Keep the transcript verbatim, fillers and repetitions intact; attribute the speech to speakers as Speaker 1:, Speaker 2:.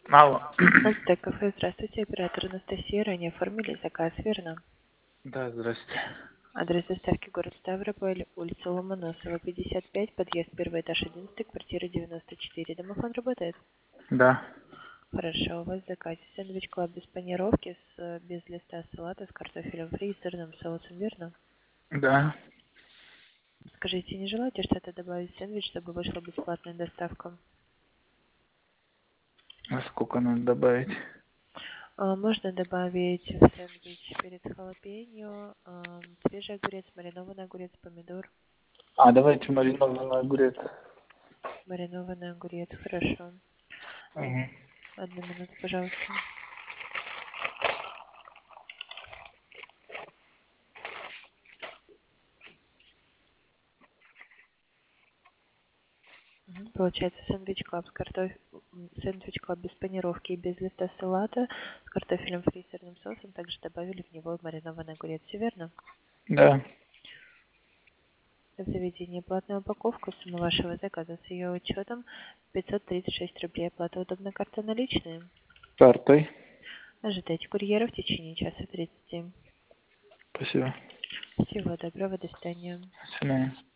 Speaker 1: Алло.
Speaker 2: Алтек кафе, здравствуйте, оператор Анастасия, ранее оформили заказ, верно?
Speaker 1: Да, здрасте.
Speaker 2: Адрес доставки город Ставрополь, улица Ломоносова, пятьдесят пять, подъезд первый этаж одиннадцать, квартира девяносто четыре. Домофон работает?
Speaker 1: Да.
Speaker 2: Хорошо, у вас в заказе сэндвич клаб без панировки, с, э, без листа салата, с картофелем фри и сырным соусом, верно?
Speaker 1: Да.
Speaker 2: Скажите, не желаете что-то добавить в сэндвич, чтобы вышла бесплатная доставка?
Speaker 1: А сколько надо добавить?
Speaker 2: А, Можно добавить в сэндвич перец халапеньо, ам, свежий огурец, маринованный огурец, помидор.
Speaker 1: А, давайте маринованный огурец.
Speaker 2: Маринованный огурец, хорошо. М,
Speaker 1: Угу.
Speaker 2: Одну минуту, пожалуйста. Мгм. Получается сэндвич клаб с картоф... м, сэндвич клаб без панировки и без листа салата, с картофелем фри и сырным соусом. Также добавили в него маринованный огурец, все верно?
Speaker 1: Да.
Speaker 2: В заведении платная упаковка, сумма вашего заказа с ее учетом пятьсот тридцать шесть рублей. Оплата удобная, карта наличные.
Speaker 1: Картой.
Speaker 2: Ожидайте курьера в течение часа тридцати.
Speaker 1: Спасибо.
Speaker 2: Всего доброго, до свидания.
Speaker 1: До свидания.